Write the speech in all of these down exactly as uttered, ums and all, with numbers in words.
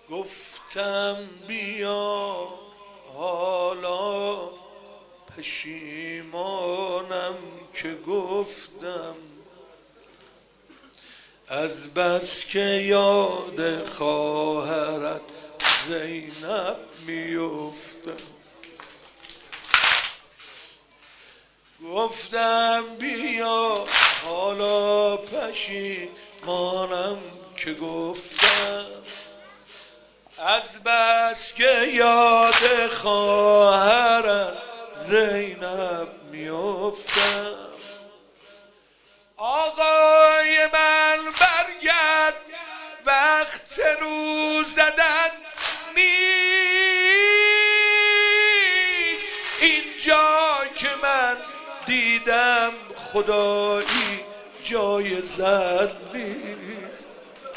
گفتم بیا حالا پشیمانم که گفتم، از بس که یاد خواهرت زینب میفتم. گفتم بیا حالا پشیمانم که گفتم، از بس که یاد خواهرت زینب میفتم. آقای من برگرد وقت رو زدن نیست، اینجا که من دیدم خدایی جای زد نیست.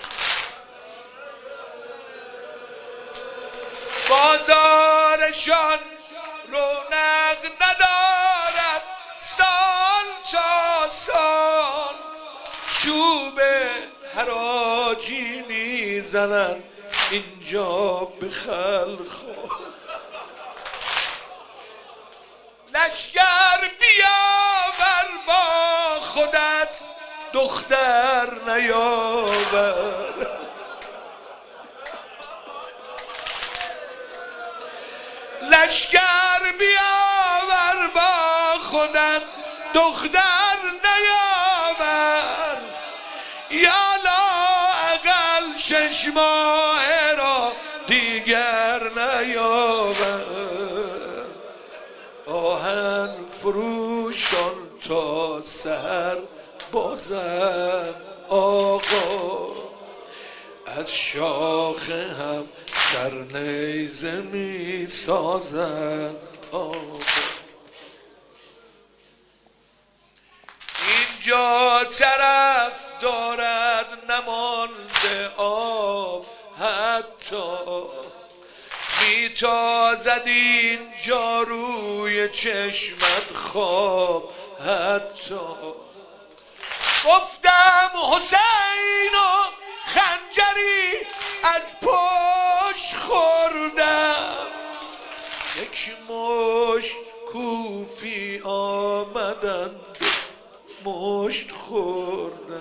بازارشان رونق ندارد سال تا سال، چوب حراجی میزنن اینجا به خلخال. لشگر بیاور با خودت دختر نیاور، لشگر بیاور با خودت دختر نیاور، یا لااقل شش ماه را دیگر نیاور. آهن فروشان تا سحر بازن آقا، از شاخ هم سرنیزه می سازن آقا. اینجا طرف دارد نمانده آب، حتی میتازد اینجا روی چشمت خواب. حتی گفتم حسین و خنجری از پشت خوردم، یک مشت کوفی آمدن مشت خوردم.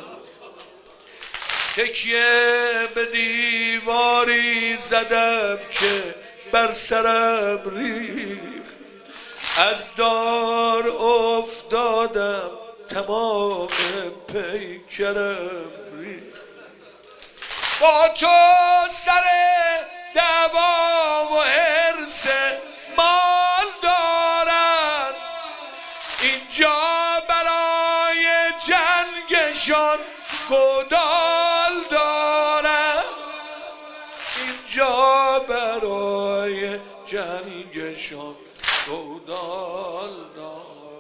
تکیه به دیواری زدم که بر سرم ریخت، از دار افتادم تمام پیکرم ریخت. با تو سر دعوا و حرص مال دارن، اینجا برای جنگشان گودال دارن، اینجا برای جنگشان گودال دارن.